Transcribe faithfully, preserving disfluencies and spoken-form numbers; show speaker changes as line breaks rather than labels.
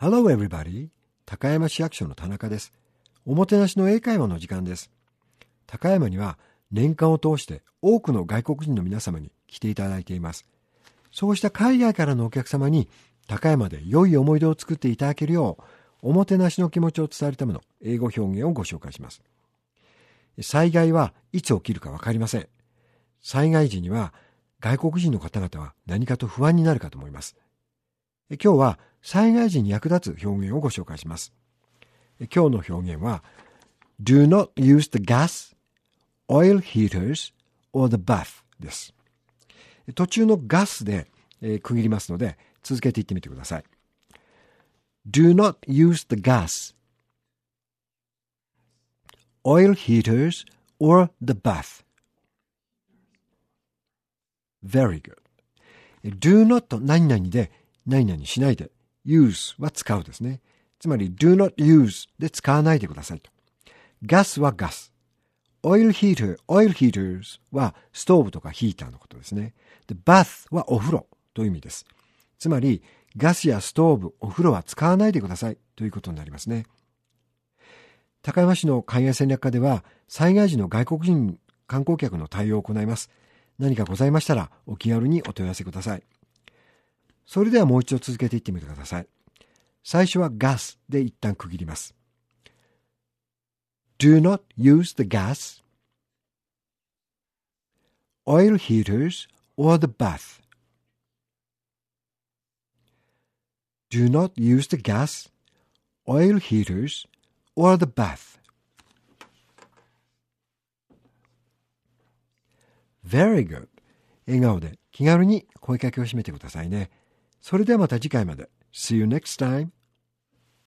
Hello everybody. 高山市役所の田中です。おもてなしの英会話の時間です。高山には年間を通して多くの外国人の皆様に来ていただいています。そうした海外からのお客様に高山で良い思い出を作っていただけるよう、おもてなしの気持ちを伝えるための英語表現をご紹介します。災害はいつ起きるかわかりません。災害時には外国人の方々は何かと不安になるかと思います。今日は災害時に役立つ表現をご紹介します。今日の表現は Do not use the gas, oil heaters or the bath です。途中のガスで区切りますので続けていってみてください。Do not use the gas, oil heaters or the bath. Very good. Do not 何々で何々しないで use は使うですね。つまり do not use で使わないでくださいと。ガスはガス。oil heater, oil heaters はストーブとかヒーターのことですね。で、bath はお風呂という意味です。つまりガスやストーブ、お風呂は使わないでくださいということになりますね。高山市の海外戦略課では災害時の外国人観光客の対応を行います。何かございましたらお気軽にお問い合わせください。それではもう一度続けていってみてください。最初はガスで一旦区切ります。Do not use the gas, oil heaters or the bath. Do not use the gas, oil heaters or the bath. Very good. 笑顔で気軽に声かけを締めてくださいね。それではまた次回まで。See you next time.